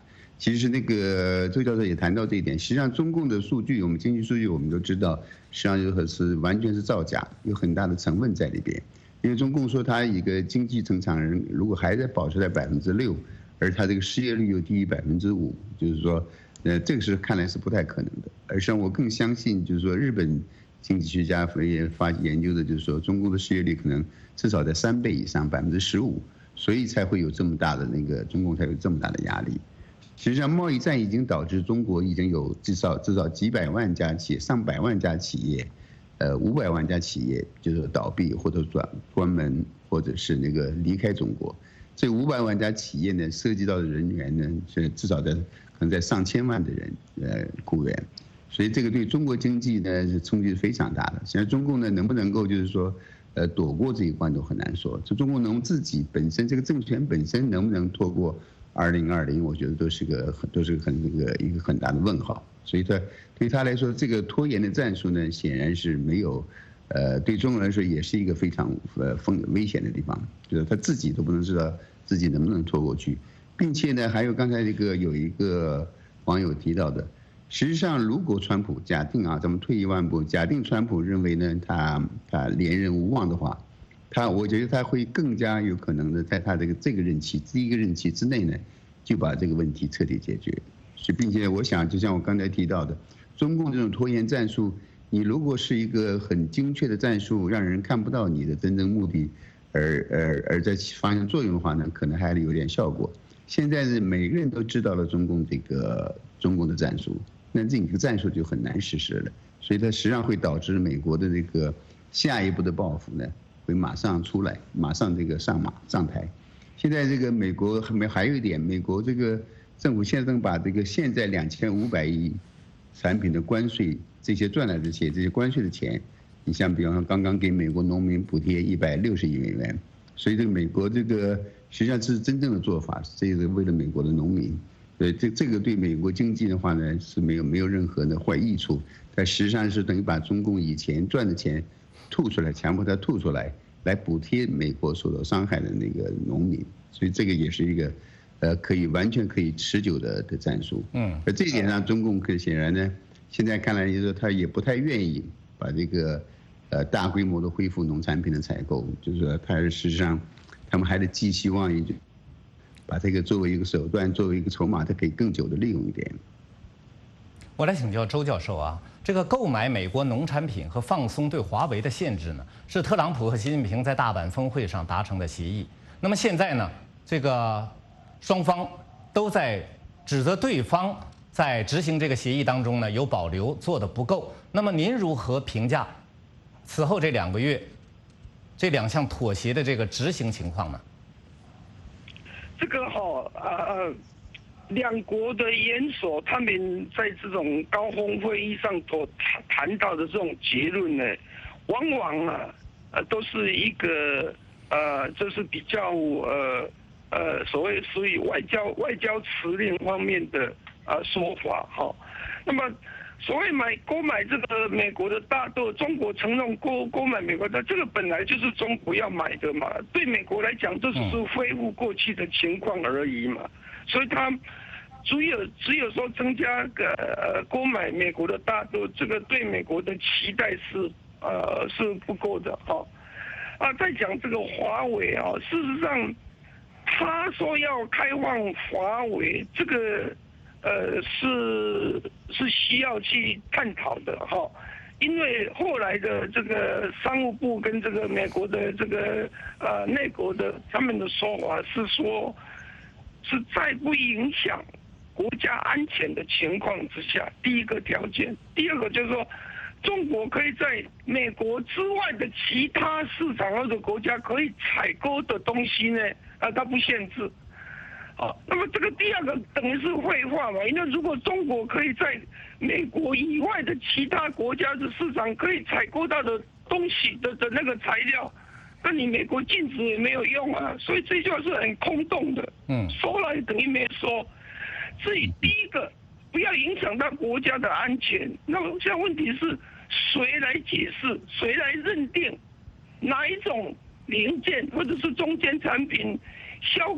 其实那个周教授也谈到这一点，实际上中共的数据，我们经济数据我们都知道，实际上就是完全是造假，有很大的成分在里边。因为中共说他一个经济增长人如果还在保持在百分之六，而他这个失业率又低于百分之五，就是说，呃，这个是看来是不太可能的。而实际上我更相信，就是说日本经济学家也发研究的，就是说中共的失业率可能至少在三倍以上，百分之十五，所以才会有这么大的那个中共才有这么大的压力。实际上，贸易战已经导致中国已经有至少至少几百万家企业、上百万家企业，呃，五百万家企业就是倒闭或者转关门，或者是那个离开中国。这五百万家企业呢，涉及到的人员呢，是至少在可能在上千万的人呃雇员，所以这个对中国经济呢是冲击是非常大的。现在中共呢能不能够就是说，呃，躲过这一关都很难说。就中共能自己本身这个政权本身能不能拖过二零二零，我觉得都是个都是很那个一个很大的问号。所以他对他来说，这个拖延的战术呢，显然是没有，呃，对中国来说也是一个非常呃风危险的地方，就是他自己都不能知道自己能不能拖过去，并且呢，还有刚才这个有一个网友提到的，实际上如果川普假定啊，咱们退一万步，假定川普认为呢，他他连任无望的话，他我觉得他会更加有可能的在他这个这个任期第一个任期之内呢，就把这个问题彻底解决。所以，并且我想，就像我刚才提到的，中共这种拖延战术，你如果是一个很精确的战术，让人看不到你的真正目的，而而而在发生作用的话呢，可能还有点效果。现在是每个人都知道了中共这个中共的战术，那这个战术就很难实施了，所以它实际上会导致美国的这个下一步的报复呢，会马上出来，马上这个上马上台。现在这个美国还没还有一点，美国这个政府现在正把这个现在两千五百亿产品的关税，这些赚来的钱，这些关税的钱，你像比方说刚刚给美国农民补贴一百六十亿美元，所以这个美国这个实际上是真正的做法，这是为了美国的农民。对，这这个对美国经济的话呢是没有没有任何的坏益处，但实际上是等于把中共以前赚的钱吐出来，强迫他吐出来，来补贴美国受到伤害的那个农民，所以这个也是一个，呃，可以完全可以持久的的战术。嗯，而这一点上，中共可显然呢，现在看来就是说他也不太愿意把这个，呃，大规模的恢复农产品的采购，就是说他事实上，他们还得寄希望于，把这个作为一个手段，作为一个筹码，它可以更久的利用一点。 我来请教周教授啊，这个购买美国农产品和放松对华为的限制呢，是特朗普和习近平在大阪峰会上达成的协议。那么现在呢，这个双方都在指责对方在执行这个协议当中呢有保留，做得不够。那么您如何评价此后这两个月这两项妥协的这个执行情况呢？ 这个哈、哦、呃，两国的元首他们在这种高峰会议上所谈谈到的这种结论呢，往往啊呃都是一个呃就是比较呃呃所谓属于外交外交辞令方面的呃说法哈、哦。那么所谓买购买这个美国的大豆，中国承认购购买美国的这个本来就是中国要买的嘛，对美国来讲这只是恢复过去的情况而已嘛，所以他只有只有说增加个呃购买美国的大豆，这个对美国的期待是呃是不够的哈、哦。啊，再讲这个华为啊，事实上他说要开放华为这个。呃，是是需要去探讨的哈，因为后来的这个商务部跟这个美国的这个呃内国的他们的说法是说，是在不影响国家安全的情况之下，第一个条件，第二个就是说，中国可以在美国之外的其他市场或者国家可以采购的东西呢，啊，它不限制。好，那么这个第二个等于是废话嘛？因为如果中国可以在美国以外的其他国家的市场可以采购到的东西的的那个材料，那你美国禁止也没有用啊。所以这句话是很空洞的，嗯，说了等于没说。所以第一个不要影响到国家的安全。那么现在问题是谁来解释？谁来认定哪一种零件或者是中间产品销给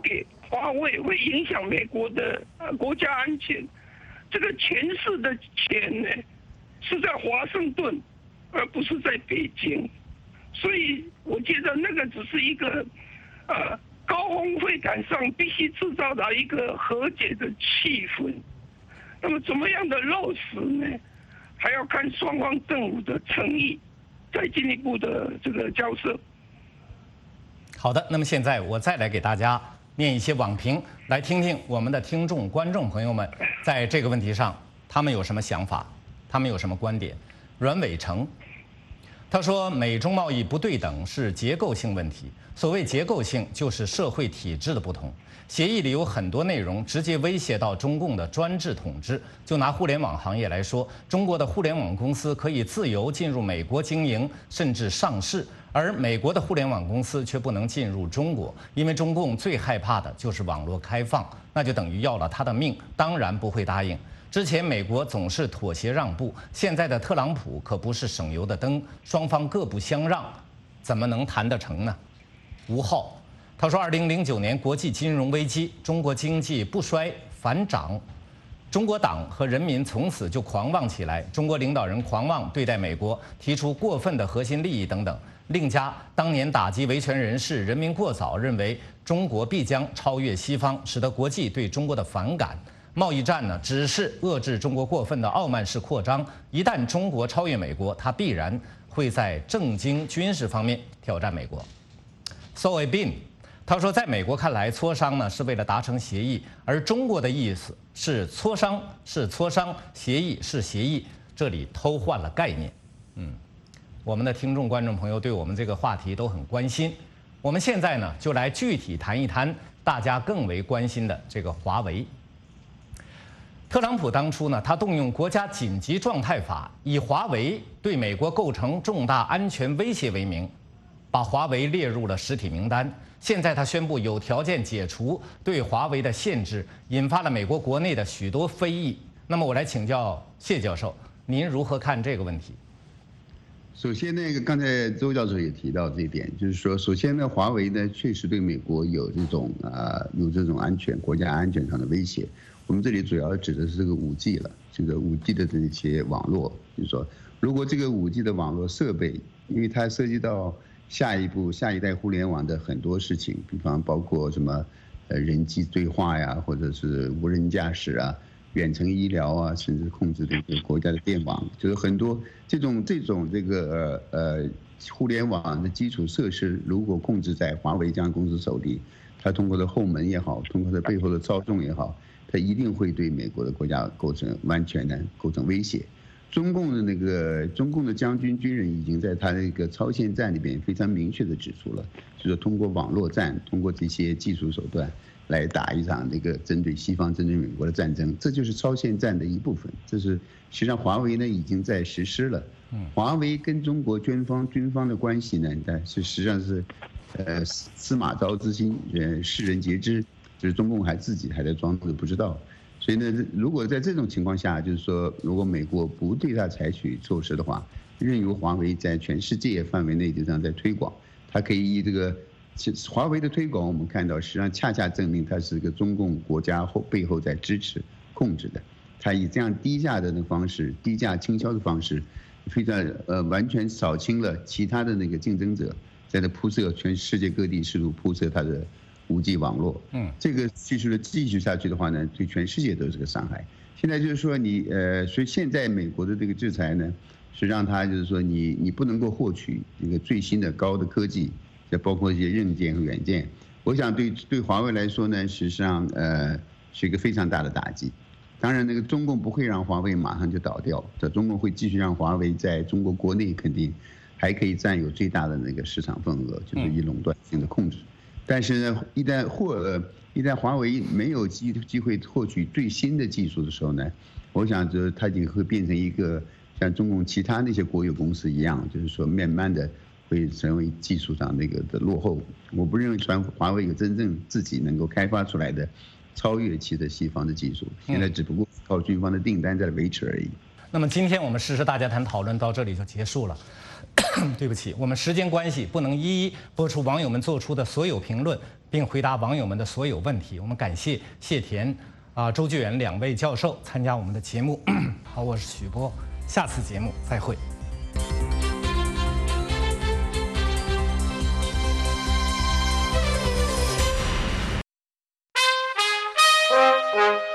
华为会影响美国的呃国家安全，这个权势的钱呢是在华盛顿，而不是在北京，所以我觉得那个只是一个呃高峰会谈上必须制造的一个和解的气氛。那么怎么样的落实呢？还要看双方政府的诚意，再进一步的这个交涉。 好的，那么现在我再来给大家念一些网评，来听听我们的听众、观众朋友们在这个问题上他们有什么想法，他们有什么观点。阮伟成，他说美中贸易不对等是结构性问题，所谓结构性就是社会体制的不同。协议里有很多内容直接威胁到中共的专制统治。就拿互联网行业来说，中国的互联网公司可以自由进入美国经营，甚至上市，而美国的互联网公司却不能进入中国，因为中共最害怕的就是网络开放，那就等于要了他的命，当然不会答应。之前美国总是妥协让步，现在的特朗普可不是省油的灯，双方各不相让，怎么能谈得成呢？吴浩。他说，二零零九年国际金融危机，中国经济不衰反涨，中国党和人民从此就狂妄起来，中国领导人狂妄对待美国，提出过分的核心利益等等。另加当年打击维权人士，人民过早认为中国必将超越西方，使得国际对中国的反感。贸易战呢，只是遏制中国过分的傲慢式扩张，一旦中国超越美国，它必然会在政经军事方面挑战美国。So I been。他说，在美国看来，磋商呢是为了达成协议，而中国的意思是磋商是磋商，协议是协议，这里偷换了概念。嗯，我们的听众、观众朋友对我们这个话题都很关心。我们现在呢就来具体谈一谈大家更为关心的这个华为。特朗普当初呢，他动用国家紧急状态法，以华为对美国构成重大安全威胁为名，把华为列入了实体名单。现在他宣布有条件解除对华为的限制，引发了美国国内的许多非议。那么我来请教谢教授，您如何看这个问题？ 首先，那个刚才周教授也提到这一点，就是说，首先呢，华为呢确实对美国有这种啊、呃、有这种安全、国家安全上的威胁。我们这里主要指的是这个五 G 了，这个五 G 的这些网络，就是说，如果这个五 G 的网络设备，因为它涉及到下一步、下一代互联网的很多事情，比方包括什么，呃，人机对话呀，或者是无人驾驶啊、远程医疗啊，甚至控制这个国家的电网，就是很多这种这种这个呃呃互联网的基础设施，如果控制在华为这样公司手里，它通过的后门也好，通过它背后的操纵也好，它一定会对美国的国家构成完全的构成威胁。中共的那个中共的将军军人已经在他那个超限战里边非常明确的指出了，就是通过网络战，通过这些技术手段来打一场这个针对西方、针对美国的战争，这就是超限战的一部分。这是实际上华为呢已经在实施了。华为跟中国军方军方的关系呢，但是实际上是，呃，司马昭之心，呃，世人皆知，就是中共还自己还在装作不知道。所以呢，如果在这种情况下，就是说，如果美国不对它采取措施的话，任由华为在全世界范围内就这样在推广，它可以以这个，华为的推广，我们看到实际上恰恰证明它是一个中共国家后背后在支持控制的，它以这样低价的那方式、低价倾销的方式，非常呃完全扫清了其他的那个竞争者，在这铺设全世界各地试图铺设它的五 G 网络，嗯，这个技术的继续下去的话呢，对全世界都是个伤害。现在就是说你呃，所以现在美国的这个制裁呢，是让他就是说你你不能够获取这个最新的高的科技，也包括一些硬件和软件。我想对对华为来说呢，实际上呃是一个非常大的打击。当然，那个中共不会让华为马上就倒掉，这中共会继续让华为在中国国内肯定还可以占有最大的那个市场份额，就是以垄断性的控制。但是呢，一旦获呃一旦华为没有机机会获取最新的技术的时候呢，我想就它就会变成一个像中共其他那些国有公司一样，就是说慢慢的会成为技术上那个的落后。我不认为传华为有真正自己能够开发出来的超越其的西方的技术，现在只不过靠军方的订单在维持而已。 那么今天我们时事大家谈讨论到这里就结束了。对不起，我们时间关系不能一一播出网友们做出的所有评论， 并回答网友们的所有问题。我们感谢谢田啊、周巨源两位教授参加我们的节目。好，我是许波，下次节目再会。